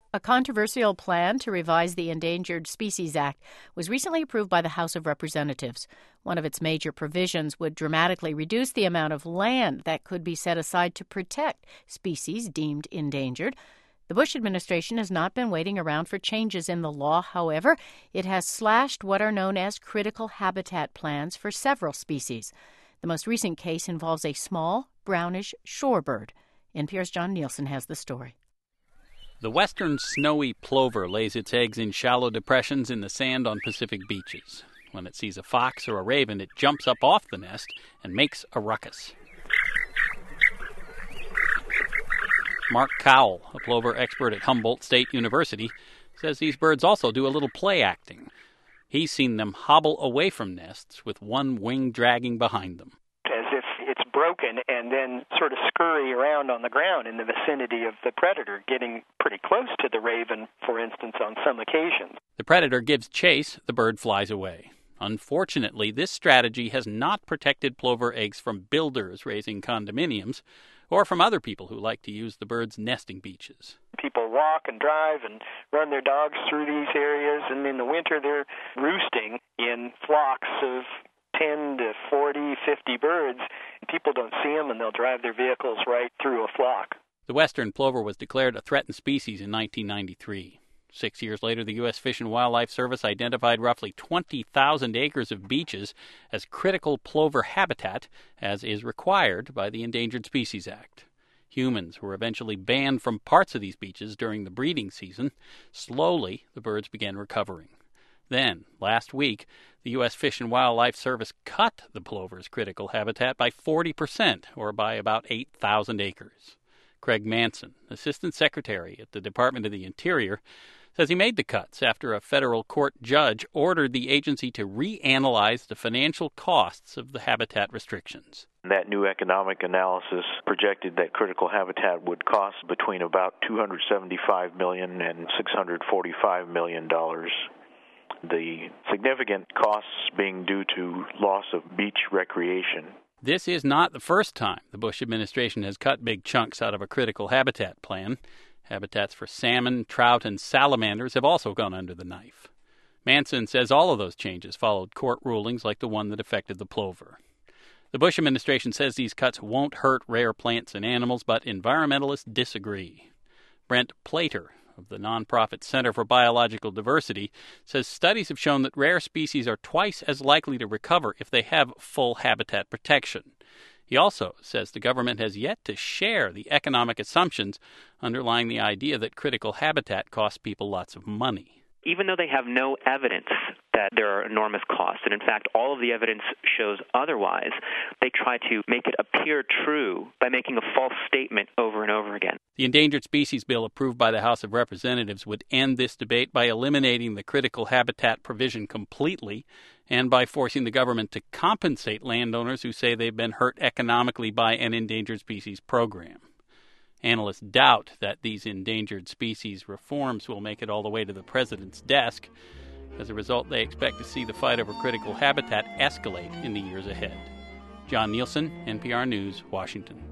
A controversial plan to revise the Endangered Species Act was recently approved by the House of Representatives. One of its major provisions would dramatically reduce the amount of land that could be set aside to protect species deemed endangered. The Bush administration has not been waiting around for changes in the law. However, it has slashed what are known as critical habitat plans for several species. The most recent case involves a small, brownish shorebird. NPR's John Nielsen has the story. The western snowy plover lays its eggs in shallow depressions in the sand on Pacific beaches. When it sees a fox or a raven, it jumps up off the nest and makes a ruckus. Mark Cowell, a plover expert at Humboldt State University, says these birds also do a little play acting. He's seen them hobble away from nests with one wing dragging behind them. As if it's broken, and then sort of scurry around on the ground in the vicinity of the predator, getting pretty close to the raven, for instance, on some occasions. The predator gives chase, the bird flies away. Unfortunately, this strategy has not protected plover eggs from builders raising condominiums or from other people who like to use the bird's nesting beaches. People walk and drive and run their dogs through these areas, and in the winter they're roosting in flocks of 10 to 40, 50 birds. People don't see them, and they'll drive their vehicles right through a flock. The western plover was declared a threatened species in 1993. 6 years later, the U.S. Fish and Wildlife Service identified roughly 20,000 acres of beaches as critical plover habitat, as is required by the Endangered Species Act. Humans were eventually banned from parts of these beaches during the breeding season. Slowly, the birds began recovering. Then, last week, the U.S. Fish and Wildlife Service cut the plover's critical habitat by 40%, or by about 8,000 acres. Craig Manson, Assistant Secretary at the Department of the Interior, says he made the cuts after a federal court judge ordered the agency to reanalyze the financial costs of the habitat restrictions. That new economic analysis projected that critical habitat would cost between about $275 million and $645 million. The significant costs being due to loss of beach recreation. This is not the first time the Bush administration has cut big chunks out of a critical habitat plan. Habitats for salmon, trout, and salamanders have also gone under the knife. Manson says all of those changes followed court rulings like the one that affected the plover. The Bush administration says these cuts won't hurt rare plants and animals, but environmentalists disagree. Brent Plater of the nonprofit Center for Biological Diversity says studies have shown that rare species are twice as likely to recover if they have full habitat protection. He also says the government has yet to share the economic assumptions underlying the idea that critical habitat costs people lots of money. Even though they have no evidence that there are enormous costs, and in fact all of the evidence shows otherwise, they try to make it appear true by making a false statement over and over again. The Endangered Species Bill approved by the House of Representatives would end this debate by eliminating the critical habitat provision completely and by forcing the government to compensate landowners who say they've been hurt economically by an endangered species program. Analysts doubt that these endangered species reforms will make it all the way to the president's desk. As a result, they expect to see the fight over critical habitat escalate in the years ahead. John Nielsen, NPR News, Washington.